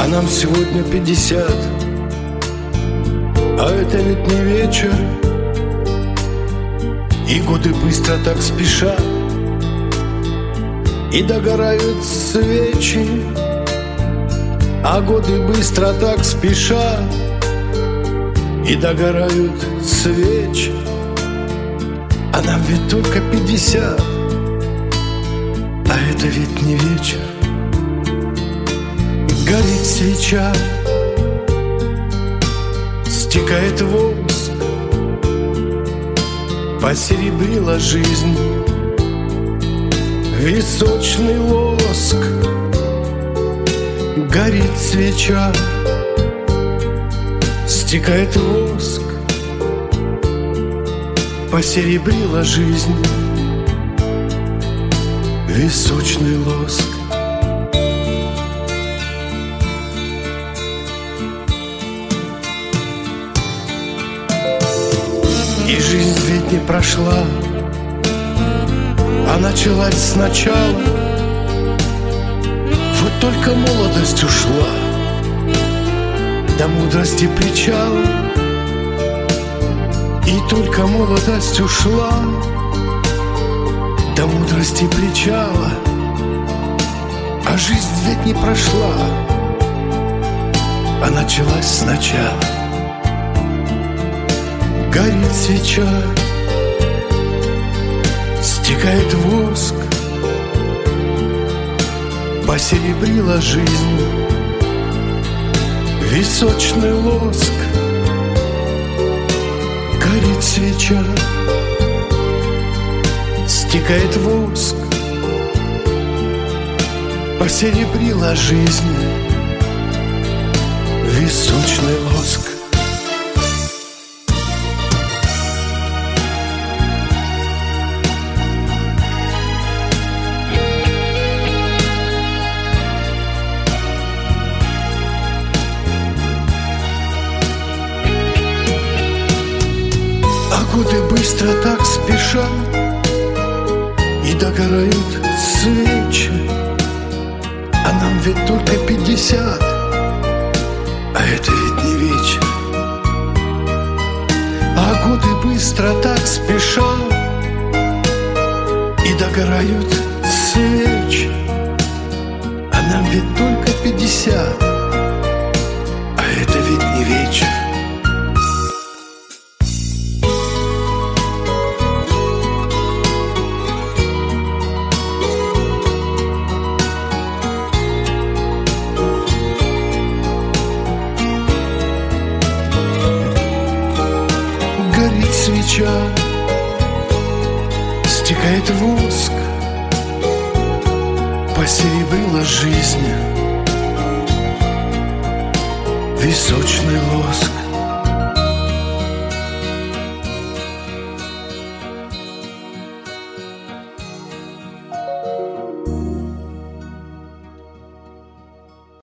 нам сегодня 50, а это ведь не вечер. И годы быстро так спешат, и догорают свечи. А годы быстро так спешат, и догорают свечи. А нам ведь только 50, а это ведь не вечер. Горит свеча, стекает воск, посеребрила жизнь височный лоск. Горит свеча, стекает воск, посеребрила жизнь височный лоск. И жизнь ведь не прошла, а началась сначала. Вот только молодость ушла до мудрости причала. И только молодость ушла до мудрости причала. А жизнь ведь не прошла, а началась сначала. Горит свеча, стекает воск, посеребрила жизнь височный лоск. Горит свеча, стекает воск, посеребрила жизнь височный лоск. Годы быстро так спешат, и догорают свечи. А нам ведь только 50, а это ведь не вечер. А годы быстро так спешат, и догорают свечи. А нам ведь только 50, а это ведь не вечер. Горит свеча, стекает воск, посеребрила жизнь височный лоск.